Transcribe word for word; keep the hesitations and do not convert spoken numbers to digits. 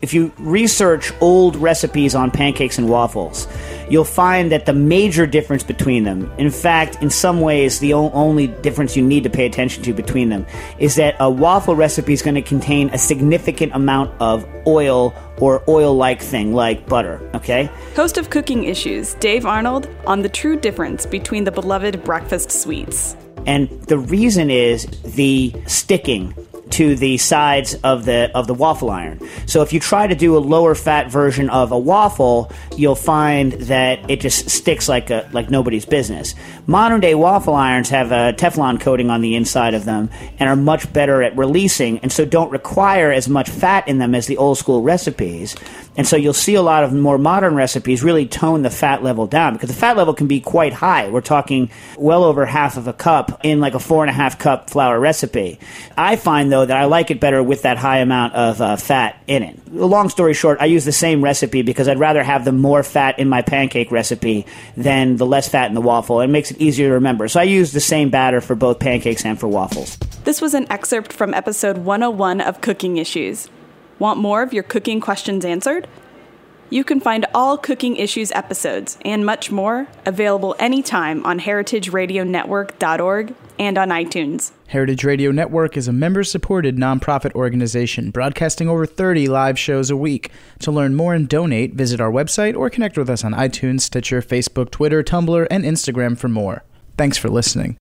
If you research old recipes on pancakes and waffles, you'll find that the major difference between them, in fact, in some ways, the o- only difference you need to pay attention to between them, is that a waffle recipe is going to contain a significant amount of oil or oil-like thing, like butter, okay? Host of Cooking Issues, Dave Arnold, on the true difference between the beloved breakfast sweets. And the reason is the sticking to the sides of the of the waffle iron. So if you try to do a lower fat version of a waffle, you'll find that it just sticks like a like nobody's business. Modern day waffle irons have a Teflon coating on the inside of them and are much better at releasing, and so don't require as much fat in them as the old school recipes. And so you'll see a lot of more modern recipes really tone the fat level down, because the fat level can be quite high. We're talking well over half of a cup in like a four and a half cup flour recipe. I find, though, that I like it better with that high amount of uh, fat in it. Long story short, I use the same recipe because I'd rather have the more fat in my pancake recipe than the less fat in the waffle. It makes it easier to remember. So I use the same batter for both pancakes and for waffles. This was an excerpt from episode one oh one of Cooking Issues. Want more of your cooking questions answered? You can find all Cooking Issues episodes and much more available anytime on heritage radio network dot org and on iTunes. Heritage Radio Network is a member-supported nonprofit organization broadcasting over thirty live shows a week. To learn more and donate, visit our website or connect with us on iTunes, Stitcher, Facebook, Twitter, Tumblr, and Instagram for more. Thanks for listening.